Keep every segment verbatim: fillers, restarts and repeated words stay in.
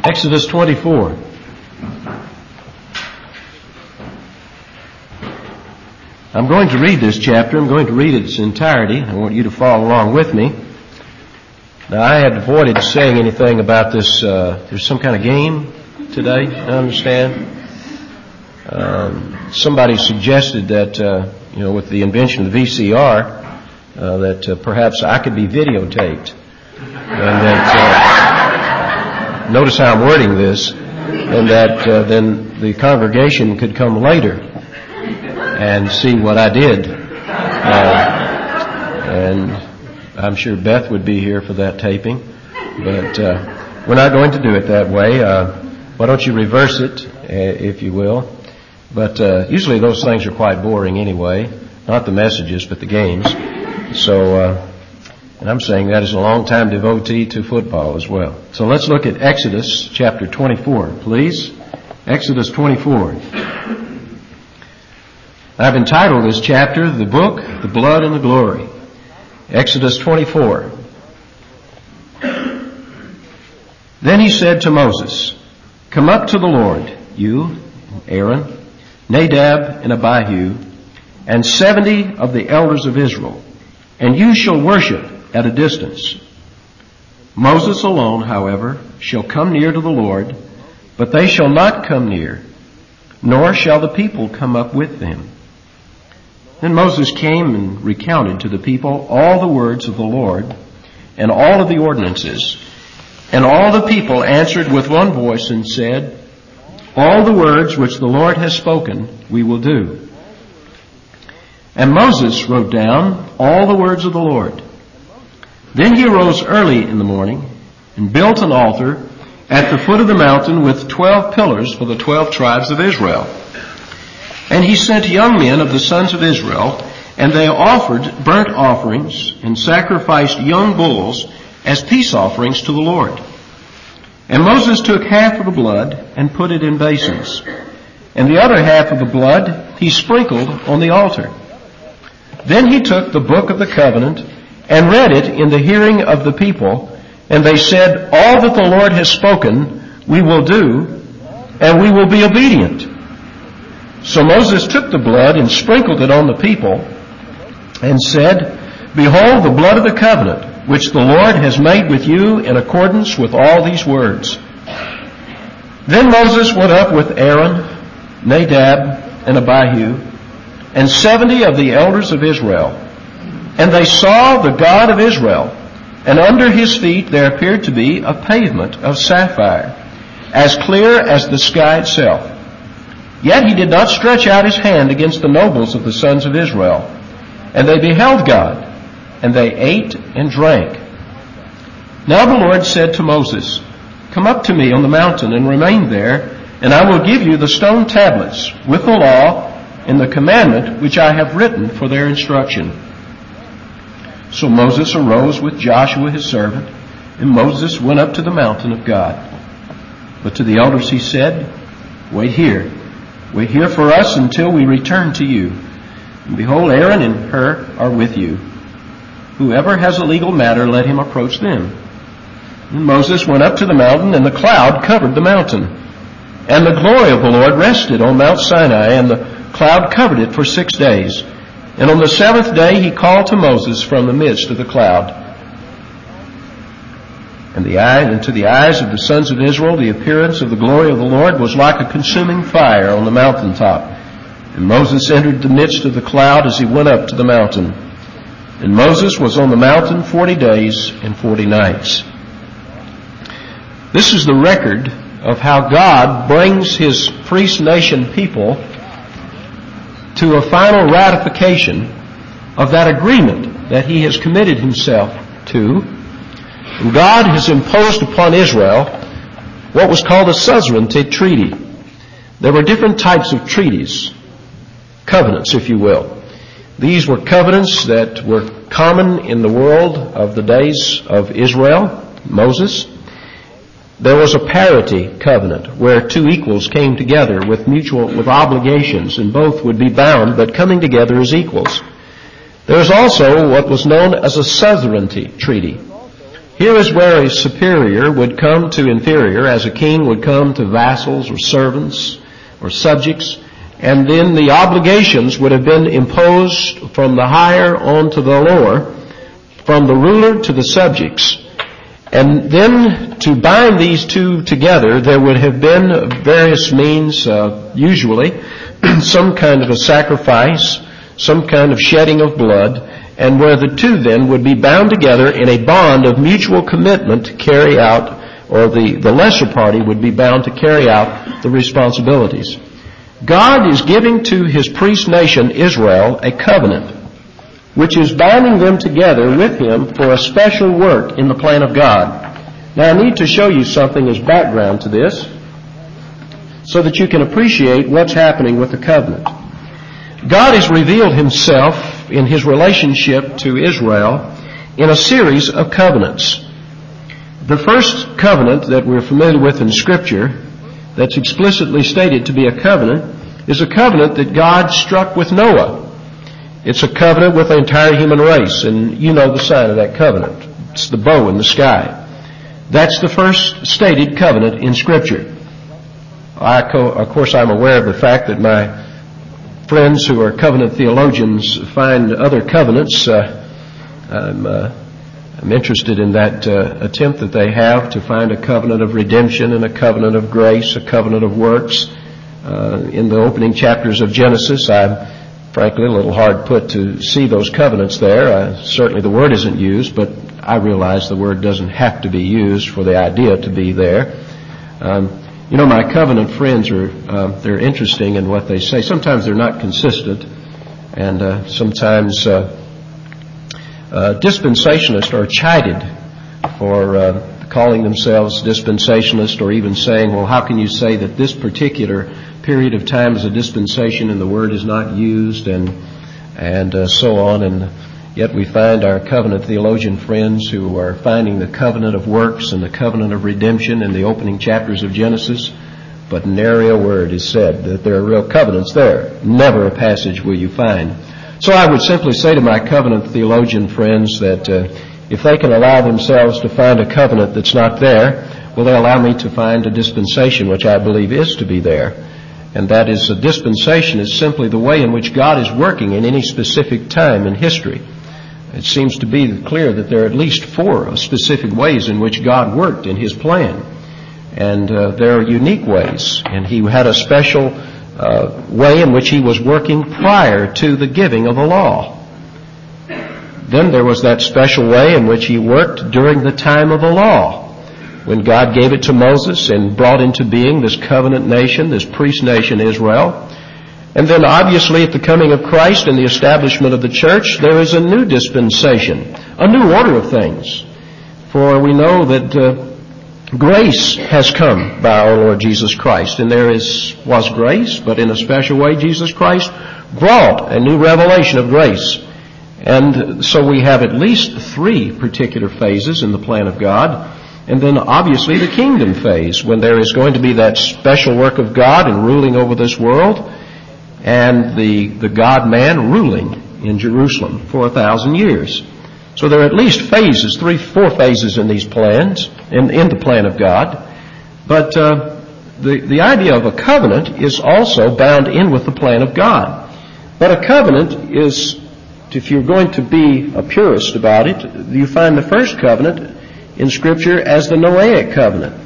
Exodus twenty-four. I'm going to read this chapter. I'm going to read its entirety. I want you to follow along with me. Now, I had avoided saying anything about this. Uh, there's some kind of game today, I understand. Um, somebody suggested that, uh, you know, with the invention of the V C R, uh, that uh, perhaps I could be videotaped. And that, uh, notice how I'm wording this, and that uh, then the congregation could come later and see what I did. Uh, and I'm sure Beth would be here for that taping. But uh, we're not going to do it that way. Uh, why don't you reverse it, uh, if you will. But uh, usually those things are quite boring anyway. Not the messages, but the games. So, uh, and I'm saying that as a long-time devotee to football as well. So let's look at Exodus chapter twenty-four, please. Exodus twenty-four. I've entitled this chapter, The Book, the Blood, and the Glory. Exodus twenty-four. Then he said to Moses, "Come up to the Lord, you, Aaron, Nadab, and Abihu, and seventy of the elders of Israel, and you shall worship at a distance. Moses alone, however, shall come near to the Lord, but they shall not come near, nor shall the people come up with them." Then Moses came and recounted to the people all the words of the Lord and all of the ordinances. And all the people answered with one voice and said, "All the words which the Lord has spoken we will do." And Moses wrote down all the words of the Lord. Then he arose early in the morning and built an altar at the foot of the mountain with twelve pillars for the twelve tribes of Israel. And he sent young men of the sons of Israel, and they offered burnt offerings and sacrificed young bulls as peace offerings to the Lord. And Moses took half of the blood and put it in basins, and the other half of the blood he sprinkled on the altar. Then he took the book of the covenant and read it in the hearing of the people, and they said, "All that the Lord has spoken we will do, and we will be obedient." So Moses took the blood and sprinkled it on the people and said, "Behold the blood of the covenant, which the Lord has made with you in accordance with all these words." Then Moses went up with Aaron, Nadab, and Abihu, and seventy of the elders of Israel. And they saw the God of Israel, and under his feet there appeared to be a pavement of sapphire, as clear as the sky itself. Yet he did not stretch out his hand against the nobles of the sons of Israel. And they beheld God, and they ate and drank. Now the Lord said to Moses, "Come up to me on the mountain and remain there, and I will give you the stone tablets with the law and the commandment which I have written for their instruction." So Moses arose with Joshua his servant, and Moses went up to the mountain of God. But to the elders he said, "Wait here. Wait here for us until we return to you. And behold, Aaron and Hur are with you. Whoever has a legal matter, let him approach them." And Moses went up to the mountain, and the cloud covered the mountain. And the glory of the Lord rested on Mount Sinai, and the cloud covered it for six days. And on the seventh day he called to Moses from the midst of the cloud. And, the eye, and to the eyes of the sons of Israel the appearance of the glory of the Lord was like a consuming fire on the mountaintop. And Moses entered the midst of the cloud as he went up to the mountain. And Moses was on the mountain forty days and forty nights. This is the record of how God brings his priest nation people to a final ratification of that agreement that he has committed himself to. And God has imposed upon Israel what was called a suzerainty treaty. There were different types of treaties, covenants, if you will. These were covenants that were common in the world of the days of Israel, Moses. There was a parity covenant where two equals came together with mutual, with obligations, and both would be bound but coming together as equals. There was also what was known as a suzerainty treaty, Here is where a superior would come to inferior, as a king would come to vassals or servants or subjects, and then the obligations would have been imposed from the higher on to the lower, from the ruler to the subjects. And then to bind these two together, there would have been various means, uh, usually some kind of a sacrifice, some kind of shedding of blood, and where the two then would be bound together in a bond of mutual commitment to carry out, or the, the lesser party would be bound to carry out the responsibilities. God is giving to His priest nation, Israel, a covenant, which is binding them together with Him for a special work in the plan of God. Now, I need to show you something as background to this, so that you can appreciate what's happening with the covenant. God has revealed Himself in His relationship to Israel in a series of covenants. The first covenant that we're familiar with in Scripture, that's explicitly stated to be a covenant, is a covenant that God struck with Noah. It's a covenant with the entire human race, and you know the sign of that covenant. It's the bow in the sky. That's the first stated covenant in Scripture. I, of course, I'm aware of the fact that my friends who are covenant theologians find other covenants. Uh, I'm, uh, I'm interested in that uh, attempt that they have to find a covenant of redemption and a covenant of grace, a covenant of works. Uh, in the opening chapters of Genesis, I'm frankly a little hard put to see those covenants there. Uh, certainly the word isn't used, but I realize the word doesn't have to be used for the idea to be there. Um, You know, my covenant friends are, uh, they're interesting in what they say. Sometimes they're not consistent, and uh, sometimes uh, uh, dispensationalists are chided for uh, calling themselves dispensationalists, or even saying, well, how can you say that this particular period of time is a dispensation and the word is not used, and and uh, so on. And yet we find our covenant theologian friends who are finding the covenant of works and the covenant of redemption in the opening chapters of Genesis, but nary a word is said that there are real covenants there. Never a passage will you find. So I would simply say to my covenant theologian friends that uh, if they can allow themselves to find a covenant that's not there, will they allow me to find a dispensation which I believe is to be there? And that is, a dispensation is simply the way in which God is working in any specific time in history. It seems to be clear that there are at least four specific ways in which God worked in His plan. And uh, there are unique ways. And He had a special uh, way in which He was working prior to the giving of the law. Then there was that special way in which He worked during the time of the law, when God gave it to Moses and brought into being this covenant nation, this priest nation, Israel. And then obviously at the coming of Christ and the establishment of the church, there is a new dispensation, a new order of things. For we know that uh, grace has come by our Lord Jesus Christ. And there is was grace, but in a special way Jesus Christ brought a new revelation of grace. And so we have at least three particular phases in the plan of God. And then obviously the kingdom phase, when there is going to be that special work of God in ruling over this world, and the, the God-man ruling in Jerusalem for a thousand years. So there are at least phases, three, four phases in these plans, in, in the plan of God. But uh, the, the idea of a covenant is also bound in with the plan of God. But a covenant is, if you're going to be a purist about it, you find the first covenant in Scripture as the Noahic covenant.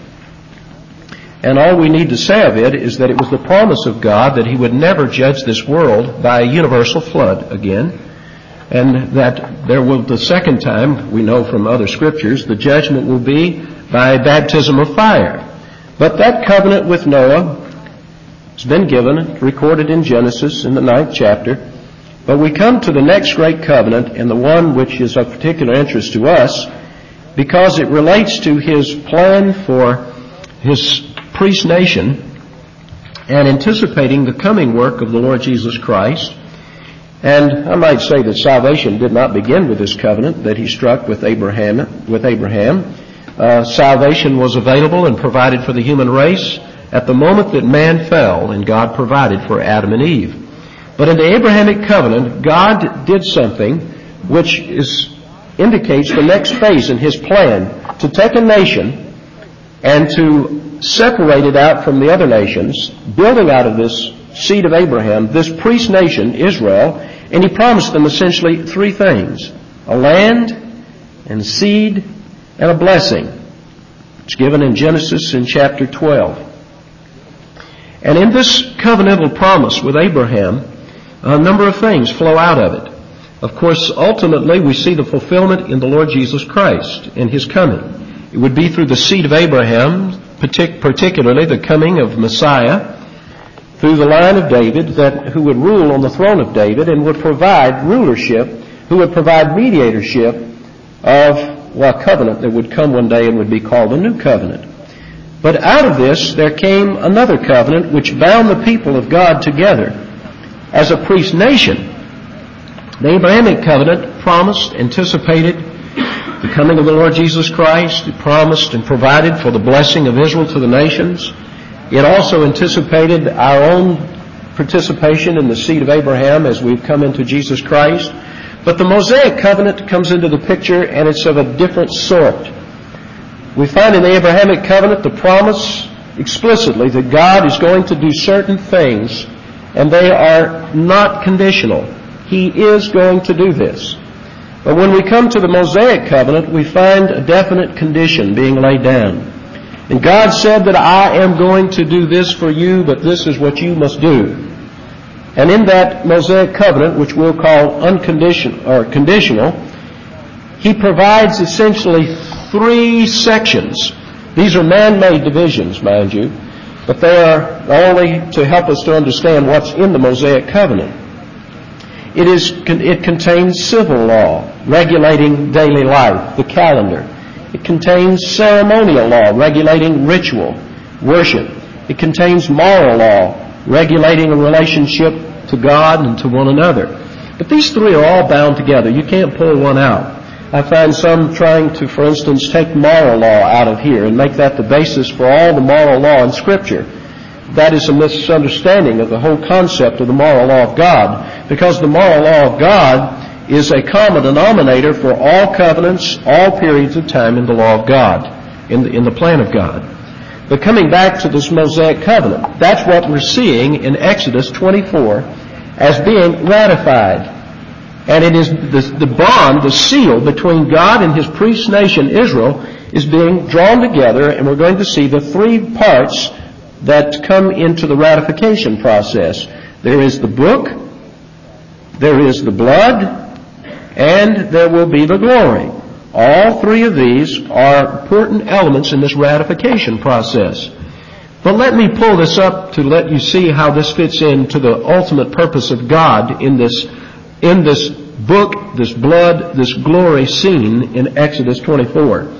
And all we need to say of it is that it was the promise of God that He would never judge this world by a universal flood again, and that there will, the second time, we know from other Scriptures, the judgment will be by baptism of fire. But that covenant with Noah has been given, recorded in Genesis in the ninth chapter. But we come to the next great covenant, and the one which is of particular interest to us, because it relates to His plan for His priest nation and anticipating the coming work of the Lord Jesus Christ. And I might say that salvation did not begin with this covenant that He struck with Abraham. With Abraham, uh, salvation was available and provided for the human race at the moment that man fell, and God provided for Adam and Eve. But in the Abrahamic covenant, God did something which is indicates the next phase in His plan to take a nation and to separate it out from the other nations, building out of this seed of Abraham, this priest nation, Israel, and he promised them essentially three things: a land and seed and a blessing. It's given in Genesis in chapter twelve. And in this covenantal promise with Abraham, a number of things flow out of it. Of course, ultimately, we see the fulfillment in the Lord Jesus Christ in His coming. It would be through the seed of Abraham, partic- particularly the coming of Messiah, through the line of David, that who would rule on the throne of David and would provide rulership, who would provide mediatorship of well, a covenant that would come one day and would be called the New Covenant. But out of this, there came another covenant which bound the people of God together as a priest nation. The Abrahamic covenant promised, anticipated the coming of the Lord Jesus Christ. It promised and provided for the blessing of Israel to the nations. It also anticipated our own participation in the seed of Abraham as we've come into Jesus Christ. But the Mosaic covenant comes into the picture, and it's of a different sort. We find in the Abrahamic covenant the promise explicitly that God is going to do certain things, and they are not conditional. He is going to do this. But when we come to the Mosaic covenant, we find a definite condition being laid down. And God said that I am going to do this for you, but this is what you must do. And in that Mosaic covenant, which we'll call unconditional or conditional, He provides essentially three sections. These are man-made divisions, mind you, but they are only to help us to understand what's in the Mosaic covenant. It is, it contains civil law regulating daily life, the calendar. It contains ceremonial law regulating ritual, worship. It contains moral law regulating a relationship to God and to one another. But these three are all bound together. You can't pull one out. I find some trying to, for instance, take moral law out of here and make that the basis for all the moral law in Scripture. That is a misunderstanding of the whole concept of the moral law of God, because the moral law of God is a common denominator for all covenants, all periods of time in the law of God, in the, in the plan of God. But coming back to this Mosaic covenant, that's what we're seeing in Exodus twenty-four as being ratified. And it is the, the bond, the seal between God and His priest nation, Israel, is being drawn together, and we're going to see the three parts that come into the ratification process. There is the book, there is the blood, and there will be the glory. All three of these are important elements in this ratification process. But let me pull this up to let you see how this fits into the ultimate purpose of God in this in this book, this blood, this glory scene in Exodus twenty-four.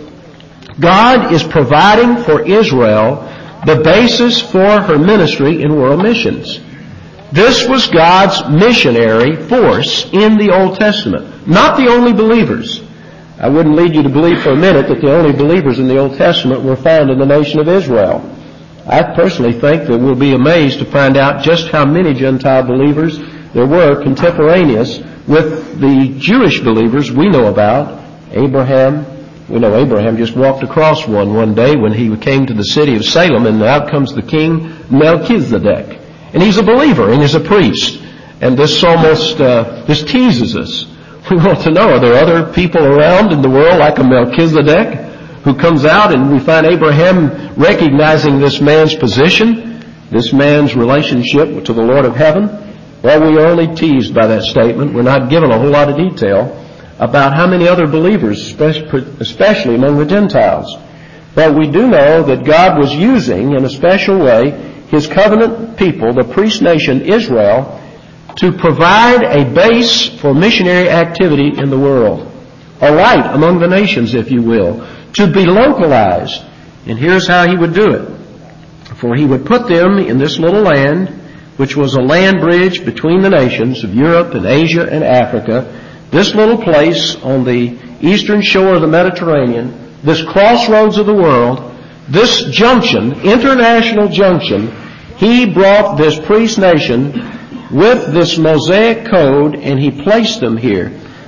God is providing for Israel the basis for her ministry in world missions. This was God's missionary force in the Old Testament, not the only believers. I wouldn't lead you to believe for a minute that the only believers in the Old Testament were found in the nation of Israel. I personally think that we'll be amazed to find out just how many Gentile believers there were contemporaneous with the Jewish believers we know about. Abraham, we know Abraham just walked across one one day when he came to the city of Salem, and out comes the king Melchizedek. And he's a believer and he's a priest. And this almost, uh, this teases us. We want to know, are there other people around in the world like a Melchizedek who comes out, and we find Abraham recognizing this man's position, this man's relationship to the Lord of heaven? Well, we are only teased by that statement. We're not given a whole lot of detail about how many other believers, especially among the Gentiles. But we do know that God was using, in a special way, His covenant people, the priest nation Israel, to provide a base for missionary activity in the world. A light among the nations, if you will, to be localized. And here's how He would do it. For He would put them in this little land, which was a land bridge between the nations of Europe and Asia and Africa, this little place on the eastern shore of the Mediterranean, this crossroads of the world, this junction, international junction, He brought this priest nation with this Mosaic code, and He placed them here.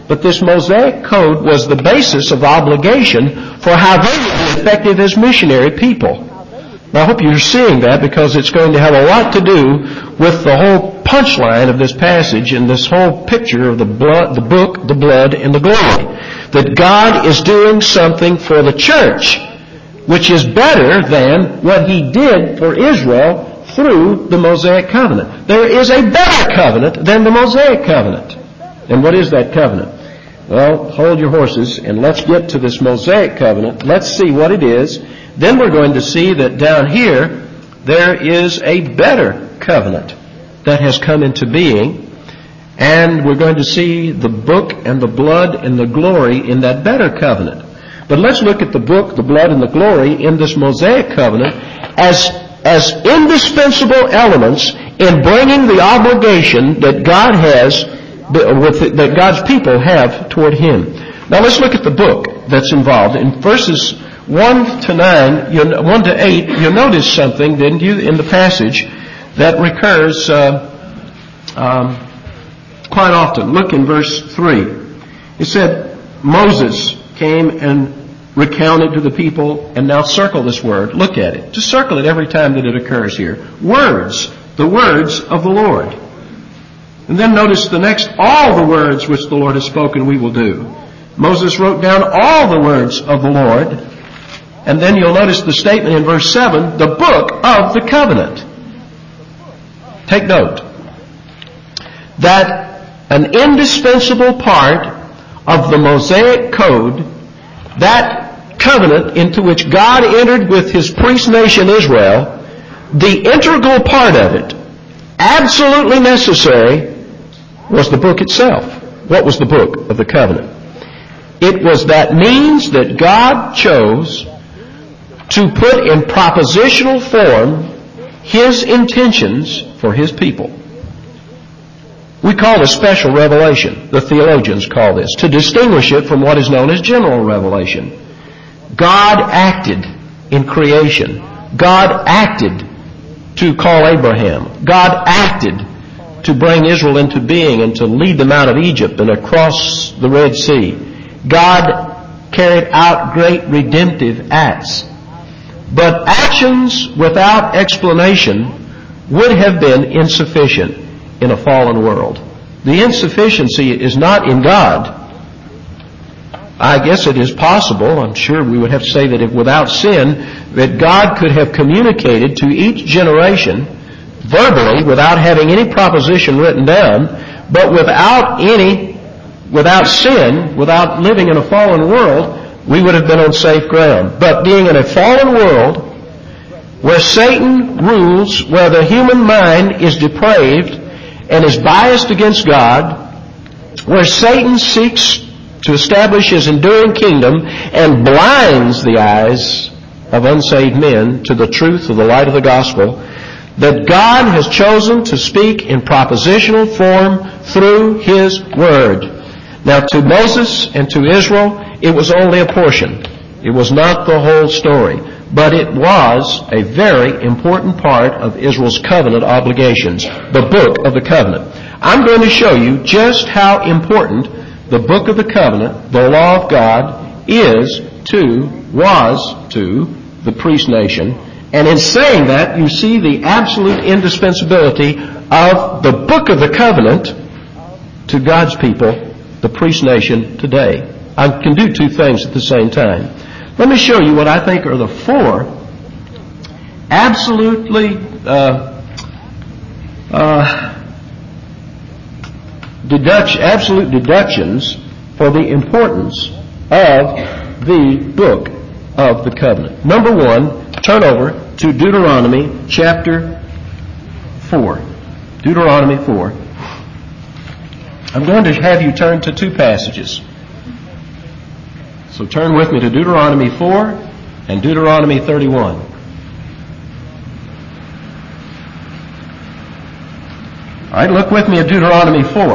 But this Mosaic Code was the basis of obligation for how they would be effective as missionary people. Now, I hope you're seeing that, because it's going to have a lot to do with the whole punchline of this passage and this whole picture of the blood, the book, the blood, and the glory. That God is doing something for the church, which is better than what He did for Israel through the Mosaic covenant. There is a better covenant than the Mosaic covenant. And what is that covenant? Well, hold your horses and let's get to this Mosaic covenant. Let's see what it is. Then we're going to see that down here there is a better covenant that has come into being. And we're going to see the book and the blood and the glory in that better covenant. But let's look at the book, the blood, and the glory in this Mosaic covenant as, as indispensable elements in bringing the obligation that God has, with, that God's people have toward Him. Now let's look at the book that's involved. In verses one to nine, you, one to eight, you'll notice something, didn't you, in the passage that recurs uh, um, quite often. Look in verse three. It said, Moses came and recounted to the people, and now circle this word. Look at it. Just circle it every time that it occurs here. Words, the words of the Lord. And then notice the next, all the words which the Lord has spoken we will do. Moses wrote down all the words of the Lord. And then you'll notice the statement in verse seven, the book of the covenant. Take note that an indispensable part of the Mosaic Code, that covenant into which God entered with His priest nation Israel, the integral part of it, absolutely necessary, was the book itself. What was the book of the covenant? It was that means that God chose to put in propositional form His intentions for His people. We call this special revelation. The theologians call this, to distinguish it from what is known as general revelation. God acted in creation. God acted to call Abraham. God acted to bring Israel into being and to lead them out of Egypt and across the Red Sea. God carried out great redemptive acts. But actions without explanation would have been insufficient in a fallen world. The insufficiency is not in God. I guess it is possible, I'm sure we would have to say that if without sin, that God could have communicated to each generation verbally without having any proposition written down, but without any, without sin, without living in a fallen world, we would have been on safe ground. But being in a fallen world where Satan rules, where the human mind is depraved and is biased against God, where Satan seeks to establish his enduring kingdom and blinds the eyes of unsaved men to the truth of the light of the gospel, that God has chosen to speak in propositional form through His Word. Now, to Moses and to Israel, it was only a portion. It was not the whole story. But it was a very important part of Israel's covenant obligations, the book of the covenant. I'm going to show you just how important the book of the covenant, the law of God, is to, was to, the priest nation. And in saying that, you see the absolute indispensability of the book of the covenant to God's people, the priest nation today. I can do two things at the same time. Let me show you what I think are the four absolutely uh, uh, deduct, absolute deductions for the importance of the book of the covenant. Number one, turn over to Deuteronomy chapter four. Deuteronomy four. I'm going to have you turn to two passages. So turn with me to Deuteronomy four and Deuteronomy thirty-one. All right, look with me at Deuteronomy four.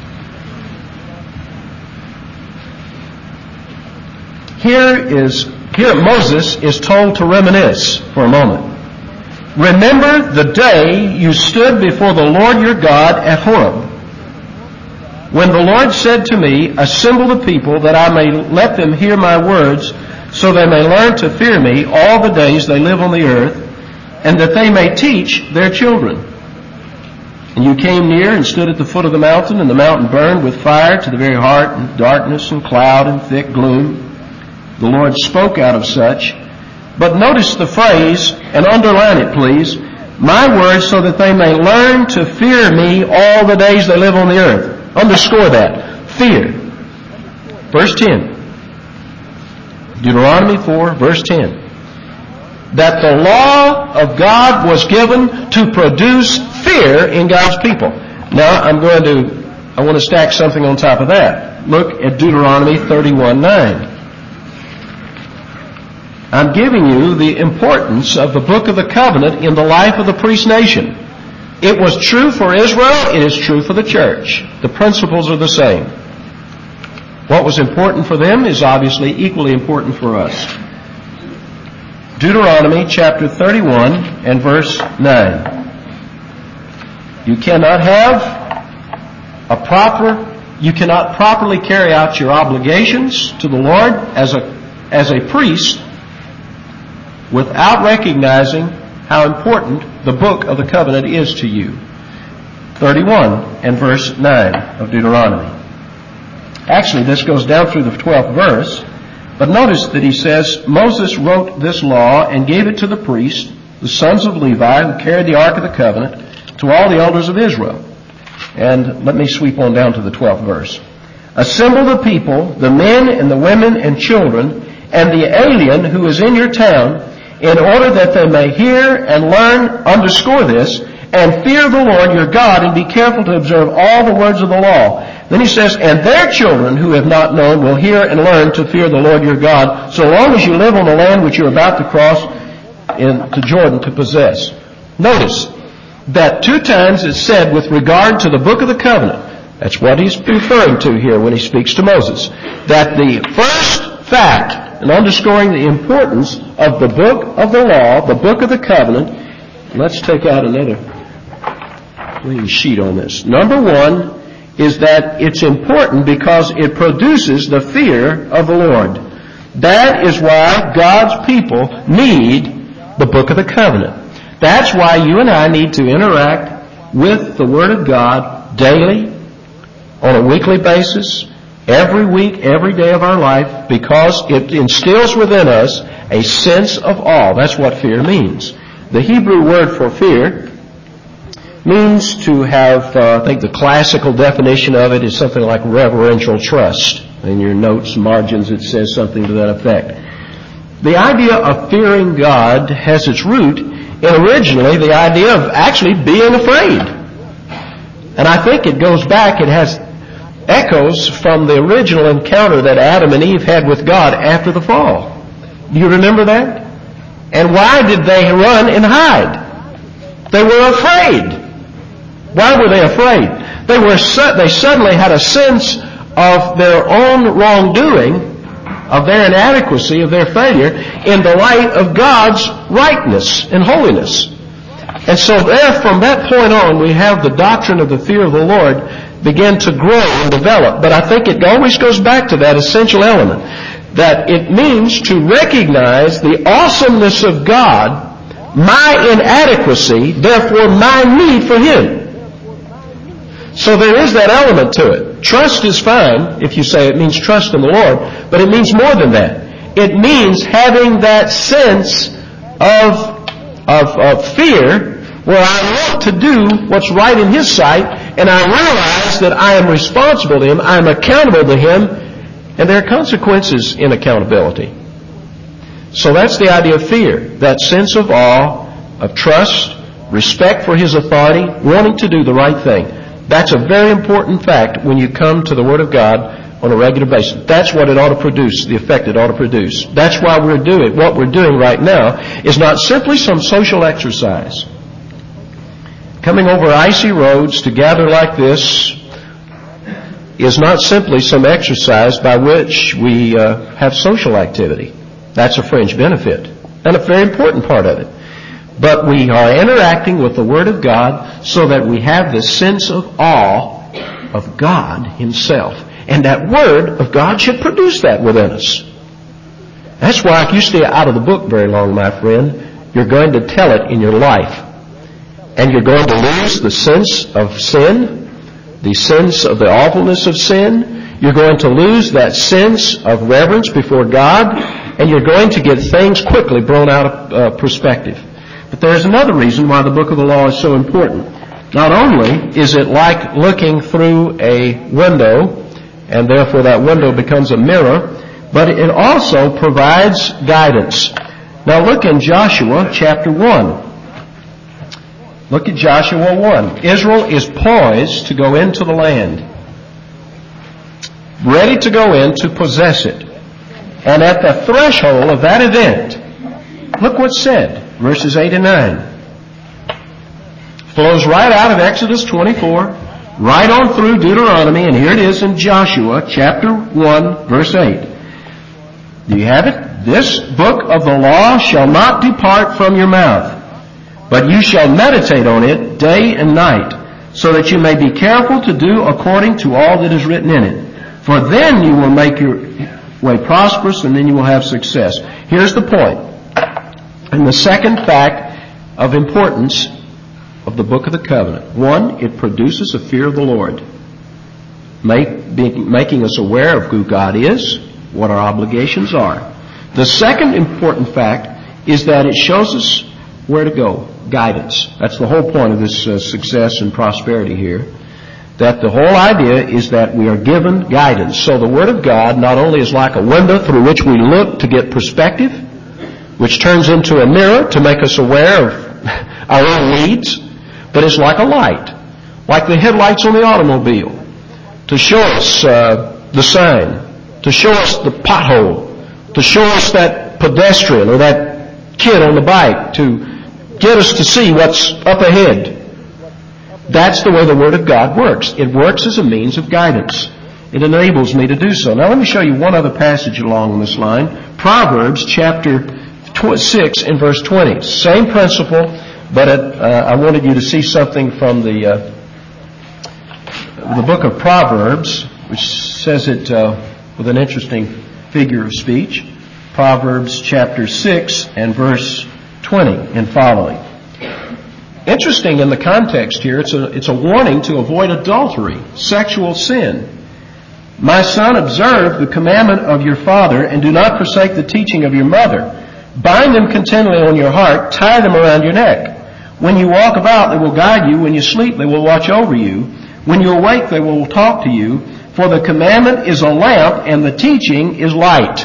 Here is here Moses is told to reminisce for a moment. Remember the day you stood before the Lord your God at Horeb, When the Lord said to me, assemble the people that I may let them hear my words, so they may learn to fear me all the days they live on the earth, and that they may teach their children. And you came near and stood at the foot of the mountain, and the mountain burned with fire to the very heart, and darkness and cloud and thick gloom. The Lord spoke out of such. But notice the phrase, and underline it please, my words so that they may learn to fear me all the days they live on the earth. Underscore that. Fear. Verse ten. Deuteronomy four, verse ten. That the law of God was given to produce fear in God's people. Now, I'm going to, I want to stack something on top of that. Look at Deuteronomy thirty-one nine. I'm giving you the importance of the Book of the Covenant in the life of the priest nation. It was true for Israel, it is true for the church. The principles are the same. What was important for them is obviously equally important for us. Deuteronomy chapter thirty-one and verse nine. You cannot have a proper, you cannot properly carry out your obligations to the Lord as a, as a priest without recognizing how important the book of the covenant is to you. thirty-one and verse nine of Deuteronomy. Actually, this goes down through the twelfth verse, but notice that he says, Moses wrote this law and gave it to the priests, the sons of Levi, who carried the ark of the covenant, to all the elders of Israel. And let me sweep on down to the twelfth verse. Assemble the people, the men and the women and children, and the alien who is in your town, in order that they may hear and learn, underscore this, and fear the Lord your God, and be careful to observe all the words of the law. Then he says, and their children who have not known will hear and learn to fear the Lord your God, so long as you live on the land which you're about to cross into Jordan to possess. Notice that two times it's said with regard to the book of the covenant. That's what he's referring to here when he speaks to Moses. That the first fact, and underscoring the importance of the book of the law, the book of the covenant. Let's take out another clean sheet on this. Number one is that it's important because it produces the fear of the Lord. That is why God's people need the book of the covenant. That's why you and I need to interact with the Word of God daily, on a weekly basis, every week, every day of our life, because it instills within us a sense of awe. That's what fear means. The Hebrew word for fear means to have, uh, I think the classical definition of it is something like reverential trust. In your notes, margins, it says something to that effect. The idea of fearing God has its root in originally the idea of actually being afraid. And I think it goes back, it has echoes from the original encounter that Adam and Eve had with God after the fall. Do you remember that? And why did they run and hide? They were afraid. Why were they afraid? They were su- they suddenly had a sense of their own wrongdoing, of their inadequacy, of their failure, in the light of God's rightness and holiness. And so there, from that point on, we have the doctrine of the fear of the Lord begin to grow and develop. But I think it always goes back to that essential element, that it means to recognize the awesomeness of God, my inadequacy, therefore my need for Him. So there is that element to it. Trust is fine if you say it means trust in the Lord, but it means more than that. It means having that sense of, of, of fear where I want to do what's right in His sight, and I realize that I am responsible to Him, I am accountable to Him, and there are consequences in accountability. So that's the idea of fear, that sense of awe, of trust, respect for His authority, wanting to do the right thing. That's a very important fact when you come to the Word of God on a regular basis. That's what it ought to produce, the effect it ought to produce. That's why we're doing, what we're doing right now is not simply some social exercise. Coming over icy roads to gather like this is not simply some exercise by which we uh, have social activity. That's a fringe benefit and a very important part of it. But we are interacting with the Word of God so that we have this sense of awe of God Himself. And that Word of God should produce that within us. That's why if you stay out of the book very long, my friend, you're going to tell it in your life. And you're going to lose the sense of sin, the sense of the awfulness of sin. You're going to lose that sense of reverence before God, and you're going to get things quickly blown out of uh, perspective. But there's another reason why the book of the law is so important. Not only is it like looking through a window, and therefore that window becomes a mirror, but it also provides guidance. Now look in Joshua chapter one. Look at Joshua one. Israel is poised to go into the land, ready to go in to possess it. And at the threshold of that event, look what's said, verses eight and nine. Flows right out of Exodus twenty-four, right on through Deuteronomy, and here it is in Joshua chapter one, verse eight. Do you have it? This book of the law shall not depart from your mouth, but you shall meditate on it day and night, so that you may be careful to do according to all that is written in it. For then you will make your way prosperous, and then you will have success. Here's the point. And the second fact of importance of the book of the covenant. One, it produces a fear of the Lord, make, be, making us aware of who God is, what our obligations are. The second important fact is that it shows us where to go, guidance. That's the whole point of this uh, success and prosperity here. That the whole idea is that we are given guidance. So the Word of God not only is like a window through which we look to get perspective, which turns into a mirror to make us aware of our own needs, but it's like a light, like the headlights on the automobile, to show us uh, the sign, to show us the pothole, to show us that pedestrian or that kid on the bike, to get us to see what's up ahead. That's the way the Word of God works. It works as a means of guidance. It enables me to do so. Now let me show you one other passage along this line. Proverbs chapter six and verse twenty. Same principle, but it, uh, I wanted you to see something from the uh, the book of Proverbs, which says it uh, with an interesting figure of speech. Proverbs chapter six and verse twenty and following. Interesting in the context here, it's a, it's a warning to avoid adultery, sexual sin. My son, observe the commandment of your father, and do not forsake the teaching of your mother. Bind them continually on your heart, tie them around your neck. When you walk about, they will guide you. When you sleep, they will watch over you. When you awake, they will talk to you. For the commandment is a lamp, and the teaching is light.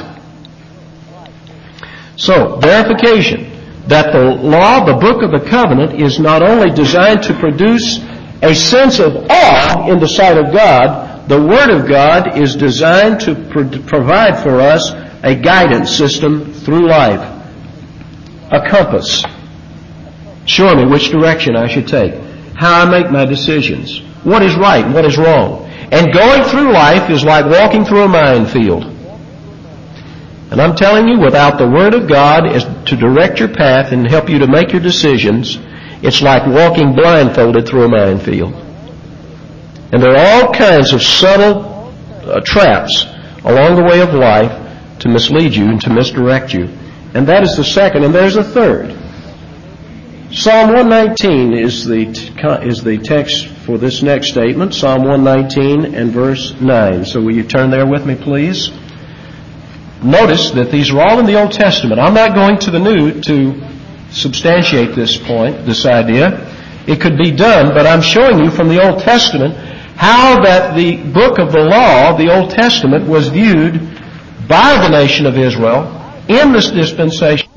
So, verification that the law, the book of the covenant, is not only designed to produce a sense of awe in the sight of God, the Word of God is designed to pro- provide for us a guidance system through life, a compass, showing me which direction I should take, how I make my decisions, what is right and what is wrong. And going through life is like walking through a minefield. And I'm telling you, without the Word of God as to direct your path and help you to make your decisions, it's like walking blindfolded through a minefield. And there are all kinds of subtle uh, traps along the way of life to mislead you and to misdirect you. And that is the second. And there's a third. Psalm one nineteen is the is the text for this next statement. Psalm one nineteen and verse nine. So will you turn there with me, please? Notice that these are all in the Old Testament. I'm not going to the New to substantiate this point, this idea. It could be done, but I'm showing you from the Old Testament how that the book of the law, the Old Testament, was viewed by the nation of Israel in this dispensation.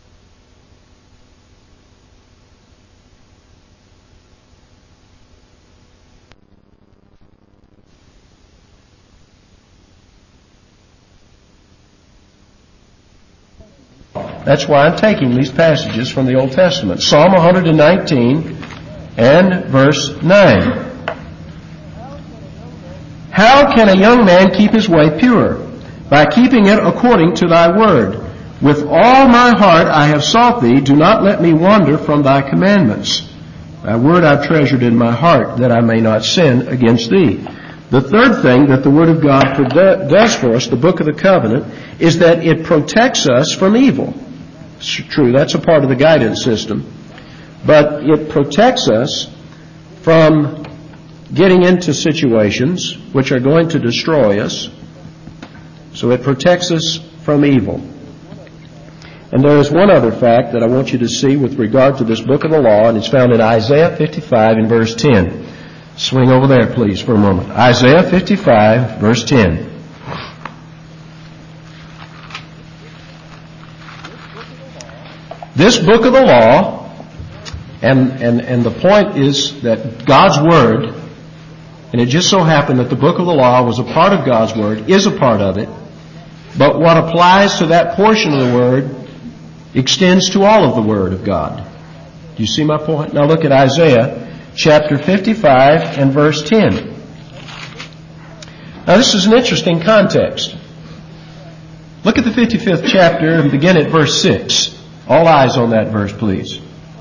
That's why I'm taking these passages from the Old Testament. Psalm one nineteen and verse nine. How can a young man keep his way pure? By keeping it according to thy word. With all my heart I have sought thee. Do not let me wander from thy commandments. Thy word I've treasured in my heart, that I may not sin against thee. The third thing that the Word of God does for us, the Book of the Covenant, is that it protects us from evil. It's true, that's a part of the guidance system. But it protects us from getting into situations which are going to destroy us. So it protects us from evil. And there is one other fact that I want you to see with regard to this book of the law, and it's found in Isaiah fifty-five in verse ten. Swing over there, please, for a moment. Isaiah fifty-five, verse ten. This book of the law, and, and, and the point is that God's Word, and it just so happened that the book of the law was a part of God's Word, is a part of it, but what applies to that portion of the Word extends to all of the Word of God. Do you see my point? Now look at Isaiah chapter fifty-five and verse ten. Now this is an interesting context. Look at the fifty-fifth chapter and begin at verse six. All eyes on that verse, please.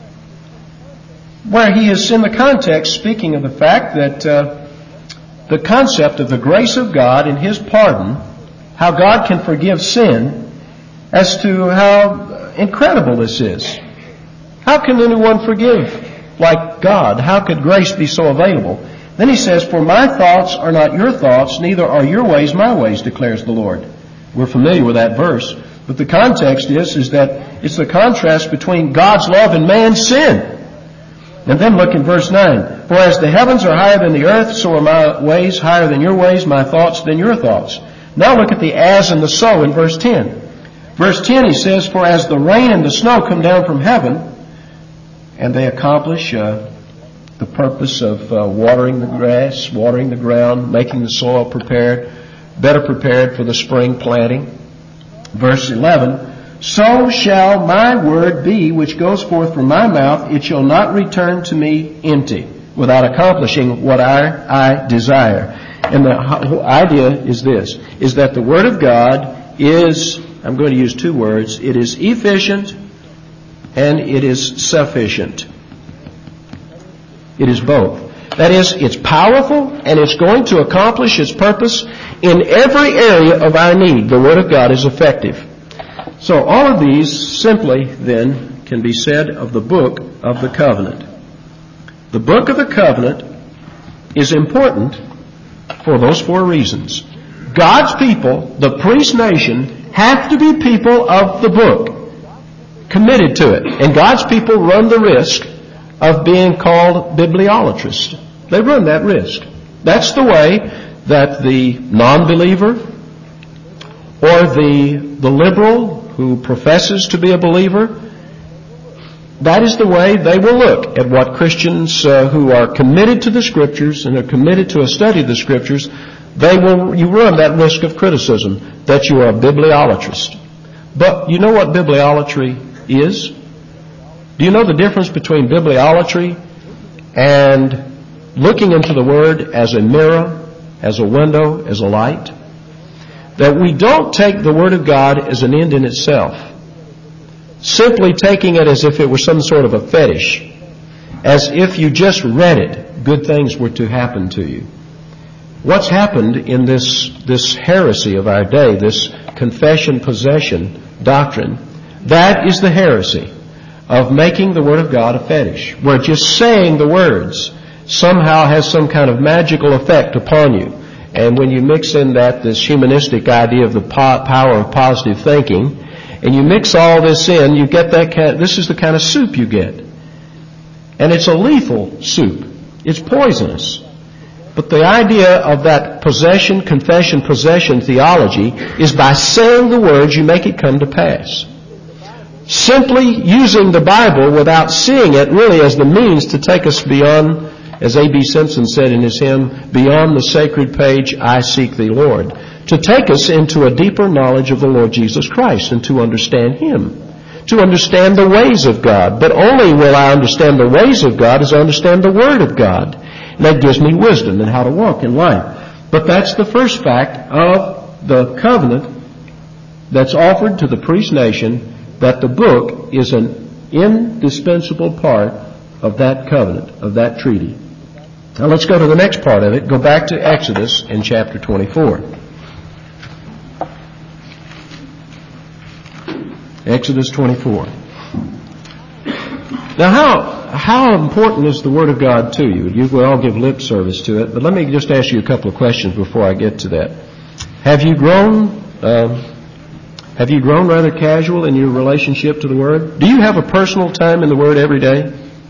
Where he is in the context speaking of the fact that uh, the concept of the grace of God and His pardon, how God can forgive sin, as to how incredible this is. How can anyone forgive like God? How could grace be so available? Then he says, "For my thoughts are not your thoughts, neither are your ways my ways, declares the Lord." We're familiar with that verse. But the context is, is that it's the contrast between God's love and man's sin. And then look in verse nine. "For as the heavens are higher than the earth, so are my ways higher than your ways, my thoughts than your thoughts." Now look at the as and the so in verse ten. Verse ten he says, "For as the rain and the snow come down from heaven," and they accomplish uh, the purpose of uh, watering the grass, watering the ground, making the soil prepared, better prepared for the spring planting. Verse eleven, "So shall my word be which goes forth from my mouth. It shall not return to me empty, without accomplishing what I, I desire." And the whole idea is this, is that the Word of God is, I'm going to use two words, it is efficient and it is sufficient. It is both. That is, it's powerful and it's going to accomplish its purpose in every area of our need. The Word of God is effective. So all of these simply then can be said of the book of the covenant. The book of the covenant is important for those four reasons. God's people, the priest nation, have to be people of the book, committed to it. And God's people run the risk of being called bibliolatrists. They run that risk. That's the way that the non-believer or the, the liberal who professes to be a believer, that is the way they will look at what Christians uh, who are committed to the Scriptures and are committed to a study of the Scriptures, they will, you run that risk of criticism that you are a bibliolatrist. But you know what bibliolatry is? Do you know the difference between bibliolatry and looking into the Word as a mirror, as a window, as a light? That we don't take the Word of God as an end in itself, simply taking it as if it were some sort of a fetish, as if you just read it, good things were to happen to you. What's happened in this, this heresy of our day, this confession possession doctrine, that is the heresy of making the Word of God a fetish, where just saying the words somehow has some kind of magical effect upon you. And when you mix in that, this humanistic idea of the po- power of positive thinking, and you mix all this in, you get that kind, this is the kind of soup you get. And it's a lethal soup. It's poisonous. But the idea of that possession, confession, possession theology is by saying the words, you make it come to pass. Simply using the Bible without seeing it really as the means to take us beyond, as A B Simpson said in his hymn, "Beyond the sacred page I seek thee, Lord," to take us into a deeper knowledge of the Lord Jesus Christ and to understand Him, to understand the ways of God. But only will I understand the ways of God as I understand the Word of God. And that gives me wisdom in how to walk in life. But that's the first fact of the covenant that's offered to the priest nation, that the book is an indispensable part of that covenant, of that treaty. Now let's go to the next part of it. Go back to Exodus in chapter twenty-four. Exodus twenty-four. Now how how important is the Word of God to you? You will all give lip service to it, but let me just ask you a couple of questions before I get to that. Have you grown um, have you grown rather casual in your relationship to the Word? Do you have a personal time in the Word every day?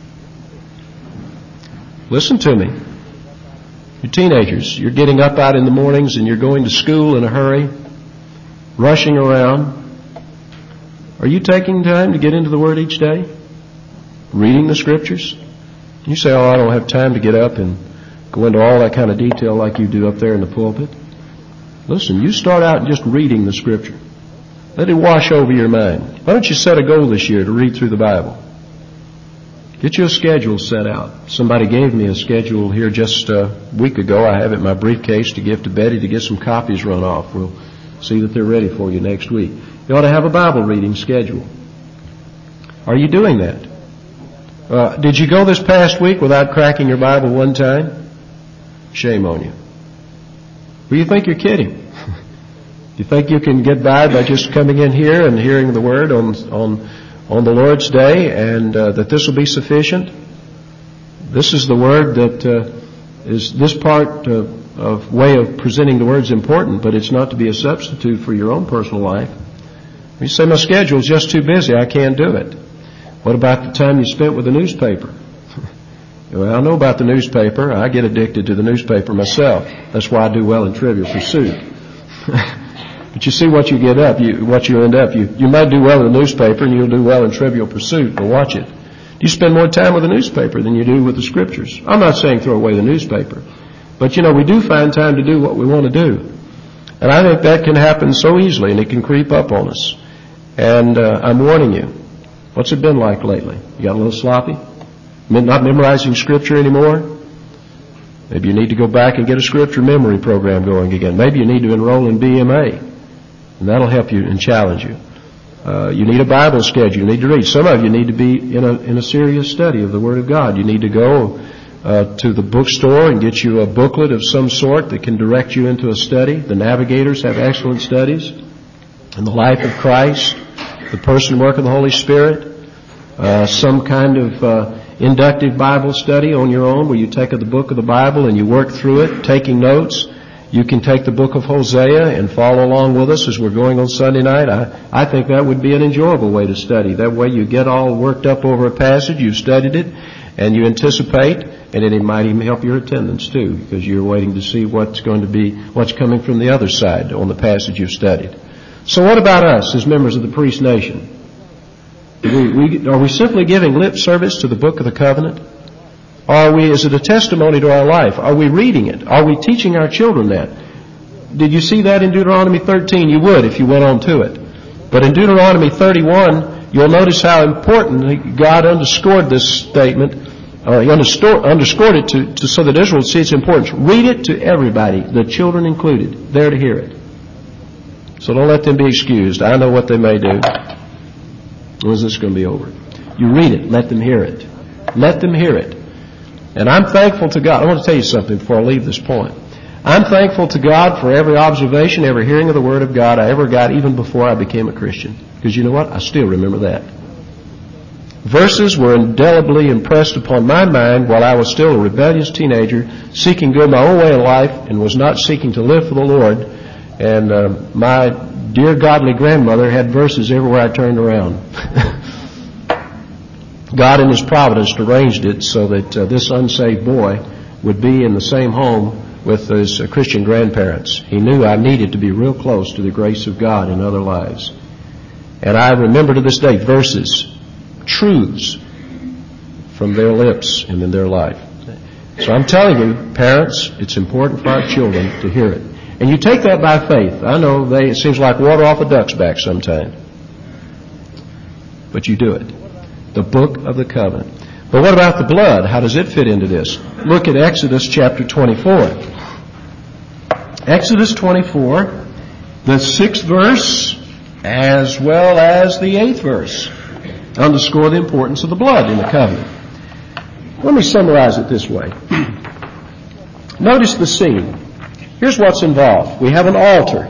Listen to me. You're teenagers. You're getting up out in the mornings and you're going to school in a hurry, rushing around. Are you taking time to get into the Word each day? Reading the Scriptures? You say, oh, I don't have time to get up and go into all that kind of detail like you do up there in the pulpit. Listen, you start out just reading the Scripture. Let it wash over your mind. Why don't you set a goal this year to read through the Bible? Get you a schedule set out. Somebody gave me a schedule here just a week ago. I have it in my briefcase to give to Betty to get some copies run off. We'll see that they're ready for you next week. You ought to have a Bible reading schedule. Are you doing that? Uh, did you go this past week without cracking your Bible one time? Shame on you. Well, you think you're kidding. You think you can get by by just coming in here and hearing the Word on on on the Lord's Day, and uh, that this will be sufficient? This is the Word that uh, is this part uh, of way of presenting the Word is important, but it's not to be a substitute for your own personal life. You say, my schedule's just too busy, I can't do it. What about the time you spent with the newspaper? Well, I know about the newspaper. I get addicted to the newspaper myself. That's why I do well in Trivial Pursuit. But you see what you get up, you, what you end up. You, you might do well in the newspaper and you'll do well in Trivial Pursuit, but watch it. You spend more time with the newspaper than you do with the Scriptures. I'm not saying throw away the newspaper. But, you know, we do find time to do what we want to do. And I think that can happen so easily, and it can creep up on us. And uh, I'm warning you. What's it been like lately? You got a little sloppy? Not memorizing Scripture anymore? Maybe you need to go back and get a Scripture memory program going again. Maybe you need to enroll in B M A, and that'll help you and challenge you. Uh, you need a Bible schedule. You need to read. Some of you need to be in a in a serious study of the Word of God. You need to go uh, to the bookstore and get you a booklet of some sort that can direct you into a study. The Navigators have excellent studies in the life of Christ, the person and work of the Holy Spirit, uh, some kind of uh, inductive Bible study on your own where you take the book of the Bible and you work through it, taking notes. You can take the book of Hosea and follow along with us as we're going on Sunday night. I, I think that would be an enjoyable way to study. That way you get all worked up over a passage, you've studied it, and you anticipate, and it might even help your attendance too, because you're waiting to see what's going to be, what's coming from the other side on the passage you've studied. So what about us as members of the priest nation? We, we, are we simply giving lip service to the book of the covenant? Or are we, is it a testimony to our life? Are we reading it? Are we teaching our children that? Did you see that in Deuteronomy thirteen? You would if you went on to it. But in Deuteronomy thirty-one, you'll notice how important God underscored this statement. Uh, he underscored, underscored it to, to so that Israel would see its importance. Read it to everybody, the children included, there to hear it. So don't let them be excused. I know what they may do. When is this going to be over? You read it. Let them hear it. Let them hear it. And I'm thankful to God. I want to tell you something before I leave this point. I'm thankful to God for every observation, every hearing of the Word of God I ever got, even before I became a Christian. Because you know what? I still remember that. Verses were indelibly impressed upon my mind while I was still a rebellious teenager, seeking to go my own way in life and was not seeking to live for the Lord. And uh, my dear godly grandmother had verses everywhere I turned around. God in His providence arranged it so that uh, this unsaved boy would be in the same home with his uh, Christian grandparents. He knew I needed to be real close to the grace of God in other lives. And I remember to this day verses, truths from their lips and in their life. So I'm telling you, parents, it's important for our children to hear it. And you take that by faith. I know they, it seems like water off a duck's back sometimes. But you do it. The book of the covenant. But what about the blood? How does it fit into this? Look at Exodus chapter twenty-four. Exodus twenty-four, the sixth verse, as well as the eighth verse, underscore the importance of the blood in the covenant. Let me summarize it this way. Notice the scene. Here's what's involved. We have an altar.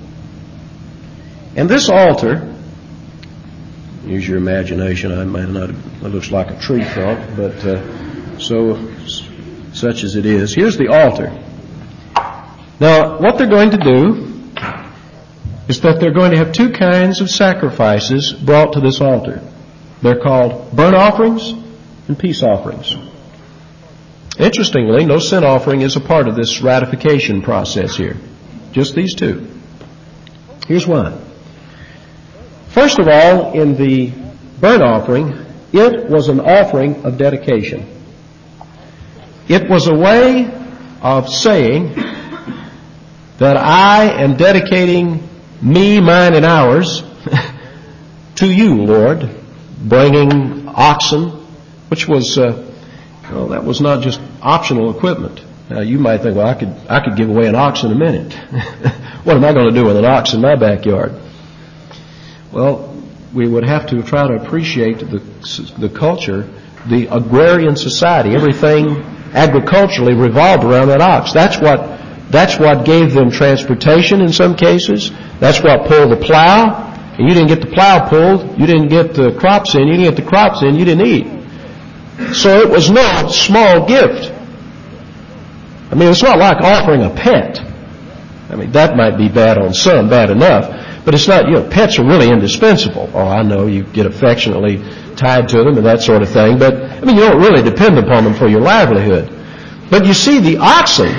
And this altar, use your imagination, I might not, it looks like a tree trunk, but uh, so, such as it is. Here's the altar. Now, what they're going to do is that they're going to have two kinds of sacrifices brought to this altar. They're called burnt offerings and peace offerings. Interestingly, no sin offering is a part of this ratification process here. Just these two. Here's why. First of all, in the burnt offering, it was an offering of dedication. It was a way of saying that I am dedicating me, mine, and ours to you, Lord, bringing oxen, which was, uh, well, that was not just optional equipment. Now, you might think, well, I could, I could give away an ox in a minute. What am I going to do with an ox in my backyard? Well, we would have to try to appreciate the, the culture, the agrarian society. Everything agriculturally revolved around that ox. That's what, that's what gave them transportation in some cases. That's what pulled the plow. And you didn't get the plow pulled, you didn't get the crops in, you didn't get the crops in, you didn't eat. So it was no small gift. I mean, it's not like offering a pet. I mean, that might be bad on some, bad enough. But it's not, you know, pets are really indispensable. Oh, I know, you get affectionately tied to them and that sort of thing. But, I mean, you don't really depend upon them for your livelihood. But you see, the oxen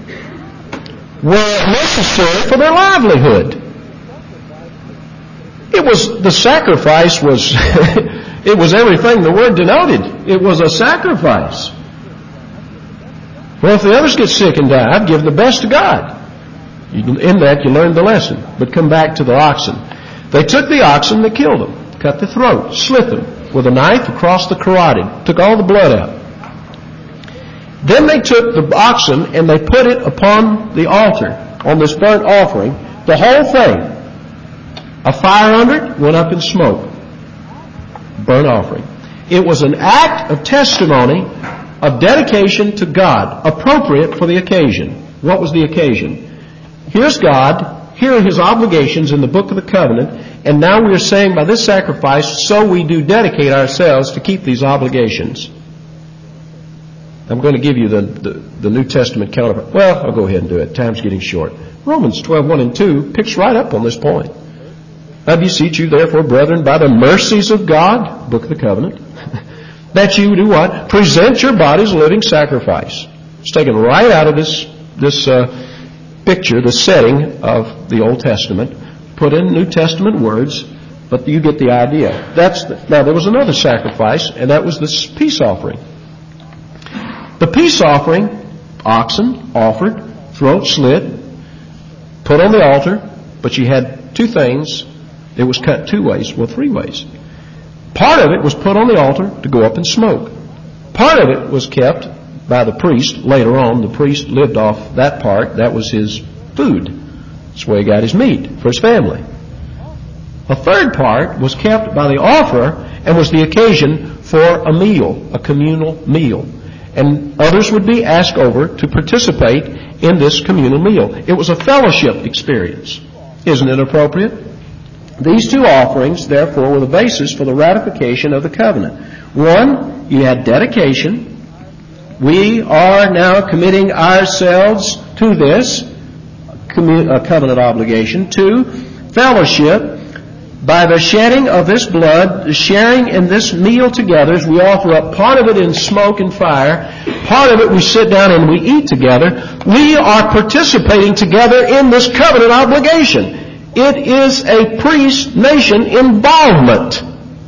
were necessary for their livelihood. It was, the sacrifice was, it was everything the word denoted. It was a sacrifice. Well, if the others get sick and die, I'd give the best to God. In that, you learned the lesson. But come back to the oxen. They took the oxen, they killed them, cut the throat, slit them with a knife across the carotid, took all the blood out. Then they took the oxen and they put it upon the altar, on this burnt offering, the whole thing. A fire under it went up in smoke. Burnt offering. It was an act of testimony, of dedication to God, appropriate for the occasion. What was the occasion? Here's God, here are His obligations in the book of the covenant, and now we are saying by this sacrifice, so we do dedicate ourselves to keep these obligations. I'm going to give you the, the, the New Testament counterpart. Well, I'll go ahead and do it. Time's getting short. Romans twelve, one and two picks right up on this point. I beseech you, therefore, brethren, by the mercies of God, book of the covenant, that you do what? Present your bodies a living sacrifice. It's taken right out of this, this, uh, picture, the setting of the Old Testament, put in New Testament words, but you get the idea. That's the, now there was another sacrifice, and that was this peace offering. The peace offering, oxen offered, throat slit, put on the altar, but you had two things. It was cut two ways, well, three ways. Part of it was put on the altar to go up in smoke. Part of it was kept by the priest. Later on, the priest lived off that part. That was his food. That's where he got his meat for his family. A third part was kept by the offerer and was the occasion for a meal, a communal meal. And others would be asked over to participate in this communal meal. It was a fellowship experience. Isn't it appropriate? These two offerings, therefore, were the basis for the ratification of the covenant. One, you had dedication. We are now committing ourselves to this covenant obligation. Two, fellowship. By the shedding of this blood, the sharing in this meal together, as we offer up part of it in smoke and fire, part of it we sit down and we eat together, we are participating together in this covenant obligation. It is a priest-nation involvement.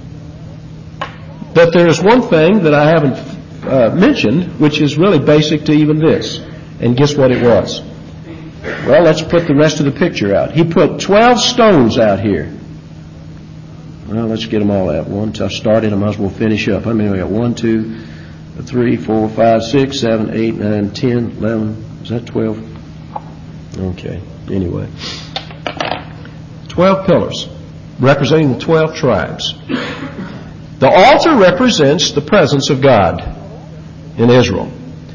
But there is one thing that I haven't uh, mentioned, which is really basic to even this. And guess what it was? Well, let's put the rest of the picture out. He put twelve stones out here. Well, let's get them all out. One, I started, I might as well finish up. I mean, we got one, two, three, four, five, six, seven, eight, nine, ten, eleven. Is that twelve? Okay. Anyway. Twelve pillars representing the twelve tribes. The altar represents the presence of God in Israel.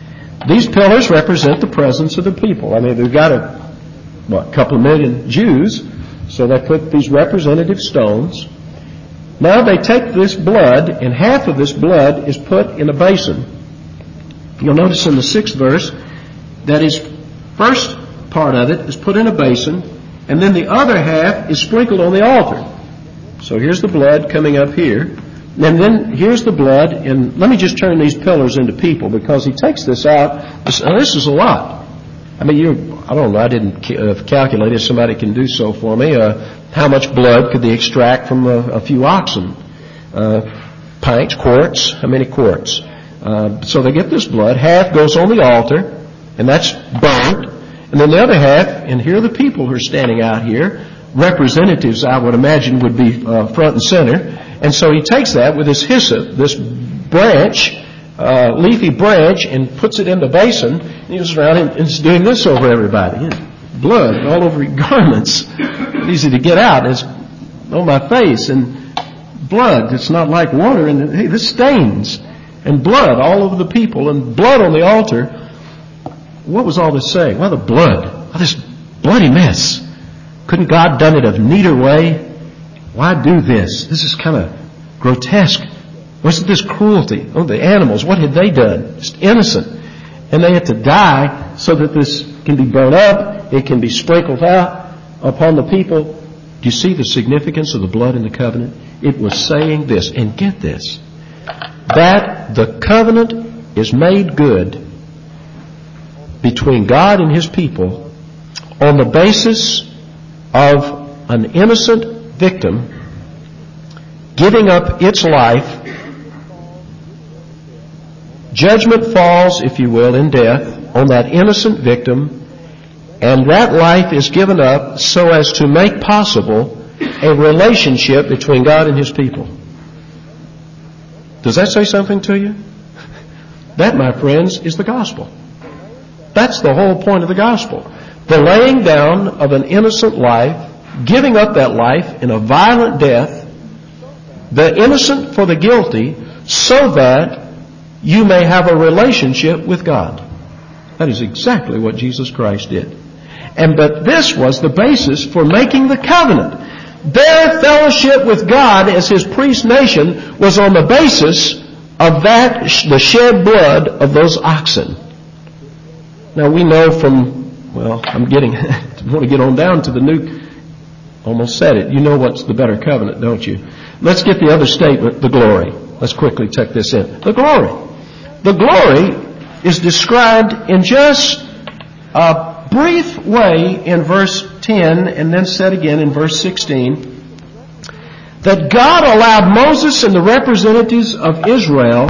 these pillars represent the presence of the people. I mean, they've got a, what, couple of million Jews, so they put these representative stones. Now they take this blood, and half of this blood is put in a basin. You'll notice in the sixth verse that his first part of it is put in a basin, and then the other half is sprinkled on the altar. So here's the blood coming up here, and then here's the blood, and let me just turn these pillars into people, because he takes this out. This, uh, this is a lot. I mean, you I don't know, I didn't uh, calculate it. Somebody can do so for me. Uh, how much blood could they extract from a, a few oxen? Uh, pints, quarts, how many quarts? Uh, so they get this blood. Half goes on the altar, and that's burnt. And then the other half, and here are the people who are standing out here, representatives I would imagine would be uh, front and center. And so he takes that with his hyssop, this branch, uh, leafy branch, and puts it in the basin. And he goes around and, and is doing this over everybody. Blood all over your garments. Easy to get out. It's on my face. And blood, it's not like water. And hey, this stains. And blood all over the people, and blood on the altar. What was all this saying? Well, the blood. Oh, this bloody mess. Couldn't God done it a neater way? Why do this? This is kind of grotesque. Wasn't this cruelty? Oh, the animals, what had they done? Just innocent. And they had to die so that this can be burned up. It can be sprinkled out upon the people. Do you see the significance of the blood in the covenant? It was saying this, and get this, that the covenant is made good between God and His people on the basis of an innocent victim giving up its life. Judgment falls, if you will, in death on that innocent victim, and that life is given up so as to make possible a relationship between God and His people. Does that say something to you? That, my friends, is the gospel. That's the whole point of the gospel. The laying down of an innocent life, giving up that life in a violent death, the innocent for the guilty, so that you may have a relationship with God. That is exactly what Jesus Christ did. And but this was the basis for making the covenant. Their fellowship with God as His priest nation was on the basis of that, the shed blood of those oxen. Now we know from, well, I'm getting, I want to get on down to the new, almost said it. You know what's the better covenant, don't you? Let's get the other statement, the glory. Let's quickly tuck this in. The glory. The glory is described in just a brief way in verse ten, and then said again in verse sixteen, that God allowed Moses and the representatives of Israel,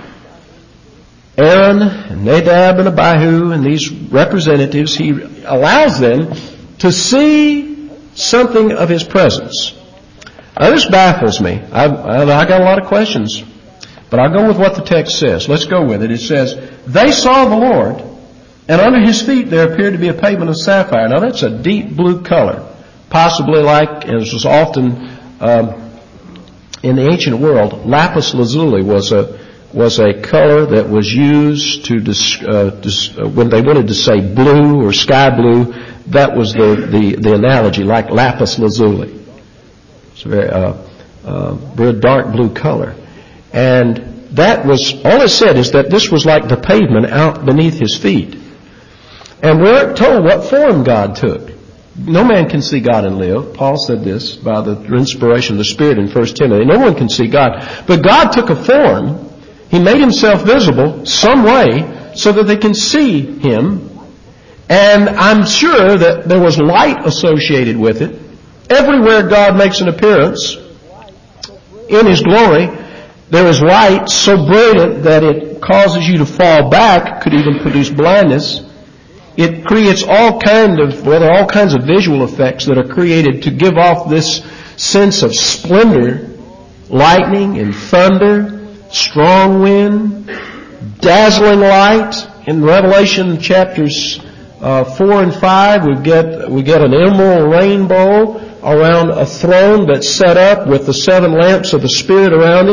Aaron and Nadab and Abihu and these representatives, He allows them to see something of His presence. Now this baffles me. I've, I've I got a lot of questions, but I'll go with what the text says. Let's go with it. It says, they saw the Lord, and under His feet there appeared to be a pavement of sapphire. Now that's a deep blue color, possibly like, as was often um, in the ancient world, lapis lazuli was a was a color that was used to dis, uh, dis, uh, when they wanted to say blue or sky blue. That was the the, the analogy, like lapis lazuli. It's a very uh, uh, very dark blue color, and that was all it said is that this was like the pavement out beneath His feet. And we're told what form God took. No man can see God and live. Paul said this by the inspiration of the Spirit in First Timothy. No one can see God. But God took a form. He made Himself visible some way so that they can see Him. And I'm sure that there was light associated with it. Everywhere God makes an appearance in His glory, there is light so brilliant that it causes you to fall back, could even produce blindness. It creates all kind of, well, there are all kinds of visual effects that are created to give off this sense of splendor, lightning and thunder, strong wind, dazzling light. In Revelation chapters uh, four and five, we get we get an emerald rainbow around a throne that's set up with the seven lamps of the Spirit around it.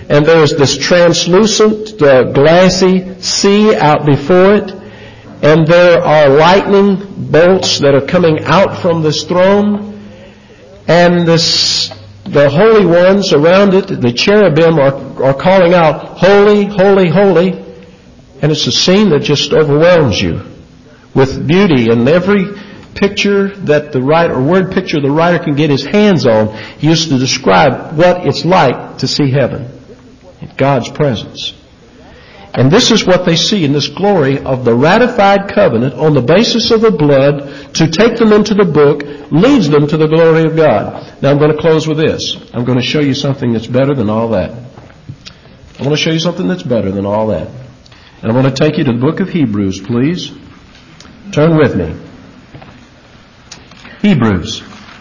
and there's this translucent, uh, glassy sea out before it, and there are lightning bolts that are coming out from this throne, and this, the holy ones around it, the cherubim are, are calling out, holy, holy, holy, and it's a scene that just overwhelms you with beauty, and every picture that the writer, or word picture the writer can get his hands on, he used to describe what it's like to see heaven, God's presence. And this is what they see in this glory of the ratified covenant on the basis of the blood to take them into the book, leads them to the glory of God. Now I'm going to close with this. I'm going to show you something that's better than all that. I want to show you something that's better than all that. And I want to take you to the book of Hebrews, please. Turn with me. Hebrews.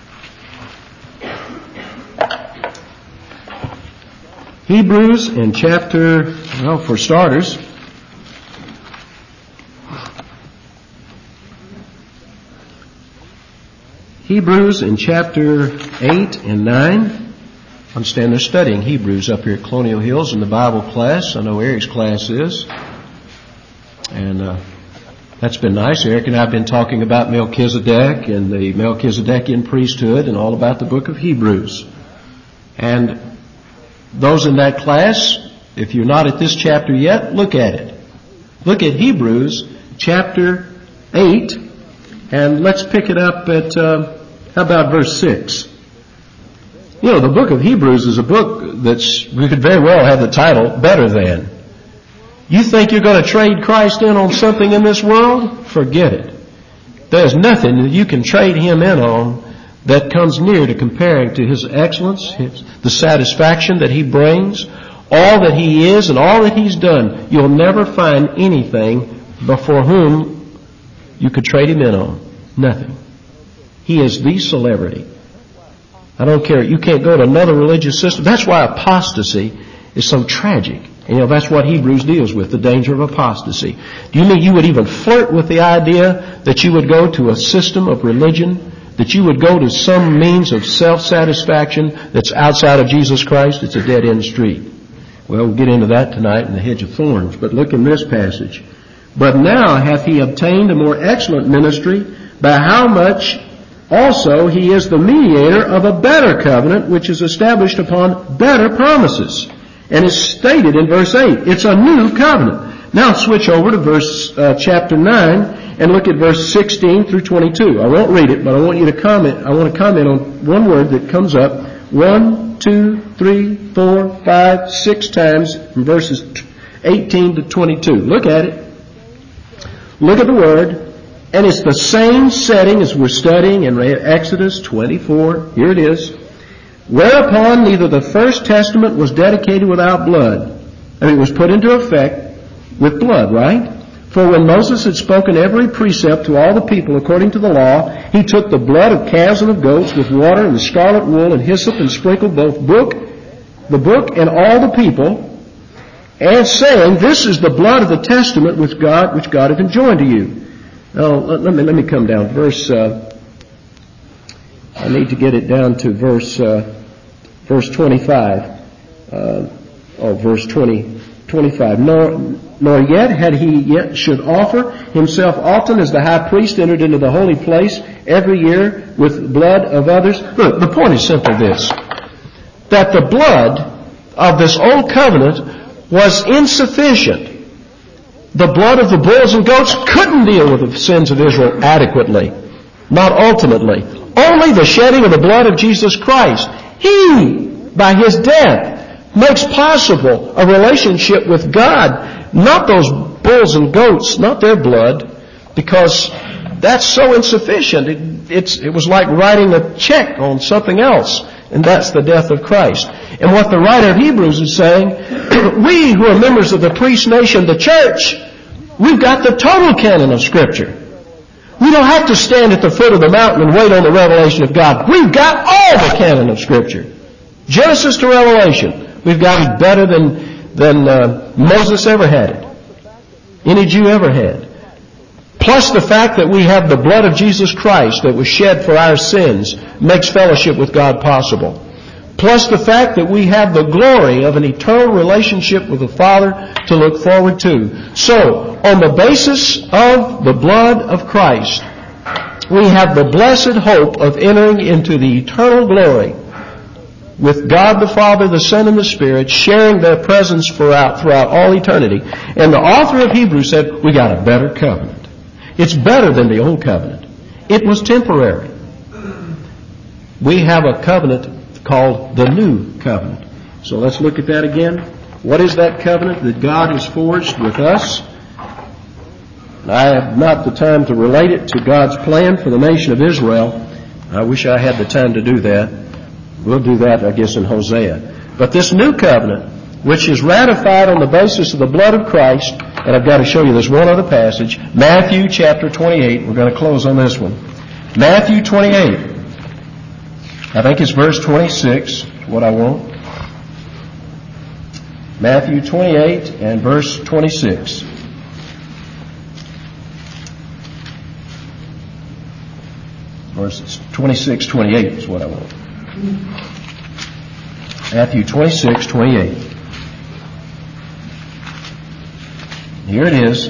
Hebrews in chapter, well, for starters, Hebrews in chapter eight and nine. I understand they're studying Hebrews up here at Colonial Hills in the Bible class. I know Eric's class is. And uh, that's been nice. Eric and I have been talking about Melchizedek and the Melchizedekian priesthood and all about the book of Hebrews. And those in that class, if you're not at this chapter yet, look at it. Look at Hebrews chapter eight, and let's pick it up at, uh, how about verse six? You know, the book of Hebrews is a book that's, we could very well have the title, Better Than. You think you're going to trade Christ in on something in this world? Forget it. There's nothing that you can trade Him in on that comes near to comparing to His excellence, his, the satisfaction that He brings, all that He is and all that He's done. You'll never find anything before whom you could trade Him in on. Nothing. He is the celebrity. I don't care. You can't go to another religious system. That's why apostasy is so tragic. And, you know, that's what Hebrews deals with, the danger of apostasy. Do you mean you would even flirt with the idea that you would go to a system of religion, that you would go to some means of self-satisfaction that's outside of Jesus Christ? It's a dead-end street. Well, we'll get into that tonight in the hedge of thorns. But look in this passage. But now hath he obtained a more excellent ministry, by how much also he is the mediator of a better covenant, which is established upon better promises. And is stated in verse eight. It's a new covenant. Now switch over to verse uh, chapter nine and look at verse sixteen through twenty-two. I won't read it, but I want you to comment. I want to comment on one word that comes up one, two, three, four, five, six times from verses eighteen to twenty-two. Look at it. Look at the word. And it's the same setting as we're studying in Exodus twenty-four. Here it is. Whereupon neither the first testament was dedicated without blood. I mean, it was put into effect with blood, right? For when Moses had spoken every precept to all the people according to the law, he took the blood of calves and of goats with water and the scarlet wool and hyssop and sprinkled both book, the book and all the people, and saying, this is the blood of the testament which God, which God hath enjoined to you. Now, let, let me, let me come down. Verse, uh, I need to get it down to verse, uh, verse twenty-five. Uh, oh, verse twenty, twenty-five. Nor, nor yet had he yet should offer himself often as the high priest entered into the holy place every year with blood of others. Look, the point is simply this, that the blood of this old covenant was insufficient. The blood of the bulls and goats couldn't deal with the sins of Israel adequately, not ultimately. Only the shedding of the blood of Jesus Christ, He, by His death, makes possible a relationship with God, not those bulls and goats, not their blood, because that's so insufficient. It, it's, it was like writing a check on something else, and that's the death of Christ. And what the writer of Hebrews is saying, we who are members of the priest nation, the church, we've got the total canon of Scripture. We don't have to stand at the foot of the mountain and wait on the revelation of God. We've got all the canon of Scripture. Genesis to Revelation. We've got it better than, than uh, Moses ever had it. Any Jew ever had. Plus the fact that we have the blood of Jesus Christ that was shed for our sins makes fellowship with God possible. plus the fact that we have the glory of an eternal relationship with the Father to look forward to. So, on the basis of the blood of Christ, we have the blessed hope of entering into the eternal glory with God the Father, the Son, and the Spirit, sharing their presence throughout, throughout all eternity. And the author of Hebrews said, we got a better covenant. It's better than the old covenant. It was temporary. We have a covenant called the new covenant. So let's look at that again. What is that covenant that God has forged with us? I have not the time to relate it to God's plan for the nation of Israel. I wish I had the time to do that. We'll do that, I guess, in Hosea. But this new covenant, which is ratified on the basis of the blood of Christ, and I've got to show you this one other passage, Matthew chapter twenty-eight. We're going to close on this one. Matthew twenty-eight. I think it's verse twenty-six, what I want. Matthew twenty-eight and verse twenty-six. Verses twenty-six, twenty-eight is what I want. Matthew twenty-six, twenty-eight. Here it is.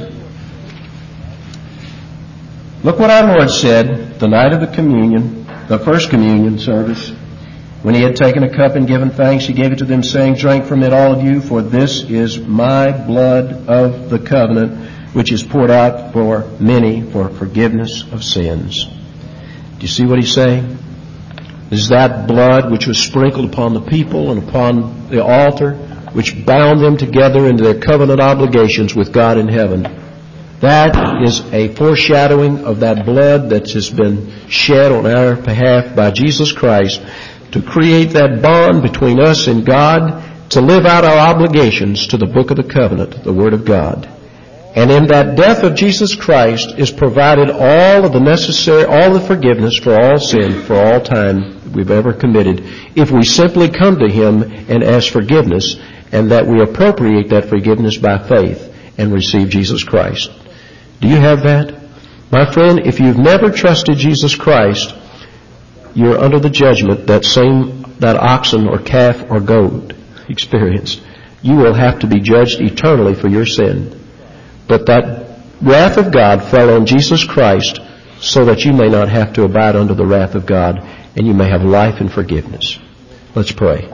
Look what our Lord said the night of the communion, the first communion service. When he had taken a cup and given thanks, he gave it to them, saying, drink from it, all of you, for this is my blood of the covenant, which is poured out for many for forgiveness of sins. Do you see what he's saying? This is that blood which was sprinkled upon the people and upon the altar, which bound them together into their covenant obligations with God in heaven. That is a foreshadowing of that blood that has been shed on our behalf by Jesus Christ to create that bond between us and God, to live out our obligations to the book of the covenant, the Word of God. And in that death of Jesus Christ is provided all of the necessary, all the forgiveness for all sin, for all time we've ever committed, if we simply come to Him and ask forgiveness, and that we appropriate that forgiveness by faith and receive Jesus Christ. Do you have that? My friend, if you've never trusted Jesus Christ, you're under the judgment that same, that oxen or calf or goat experienced. You will have to be judged eternally for your sin. But that wrath of God fell on Jesus Christ so that you may not have to abide under the wrath of God, and you may have life and forgiveness. Let's pray.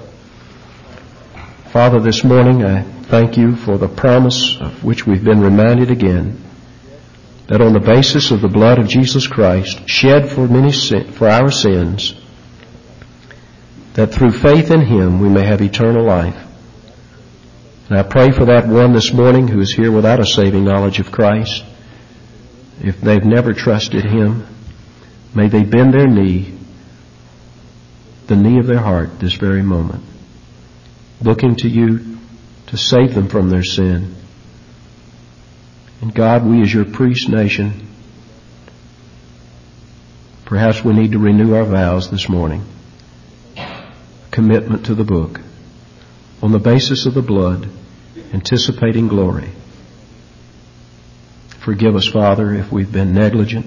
Father, this morning I thank you for the promise of which we've been reminded again, that on the basis of the blood of Jesus Christ, shed for many sin, for our sins, that through faith in Him we may have eternal life. And I pray for that one this morning who is here without a saving knowledge of Christ. If they've never trusted Him, may they bend their knee, the knee of their heart, this very moment, looking to you to save them from their sin. And God, we as your priest nation, perhaps we need to renew our vows this morning. Commitment to the book on the basis of the blood, anticipating glory. Forgive us, Father, if we've been negligent.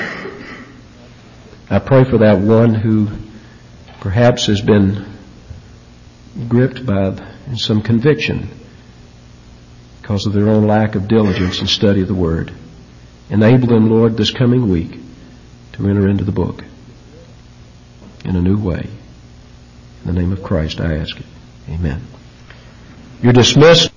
I pray for that one who perhaps has been gripped by some conviction because of their own lack of diligence and study of the Word. Enable them, Lord, this coming week to enter into the book in a new way. In the name of Christ I ask it. Amen. You're dismissed.